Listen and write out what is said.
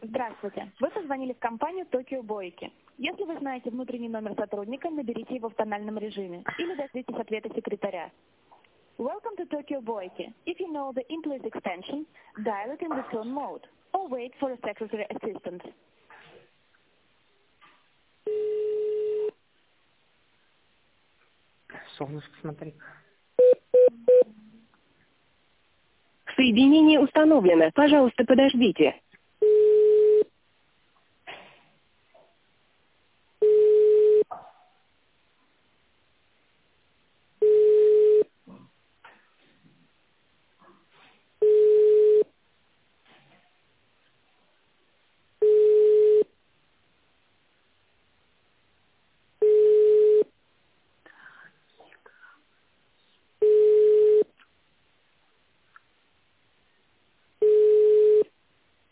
Здравствуйте. Вы позвонили в компанию Tokyo Boyki. Если вы знаете внутренний номер сотрудника, наберите его в тональном режиме или дождитесь ответа секретаря. Welcome to Tokyo Boyki. If you know the employee's extension, dial it in the tone mode or wait for a secretary assistant. Солнышко, смотри. Соединение установлено. Пожалуйста, подождите.